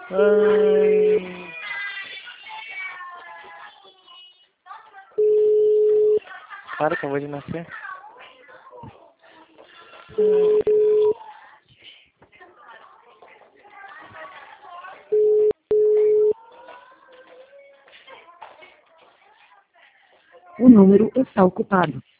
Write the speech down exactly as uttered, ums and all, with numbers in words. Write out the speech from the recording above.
Ai. Claro, acabou de nascer. O número está ocupado.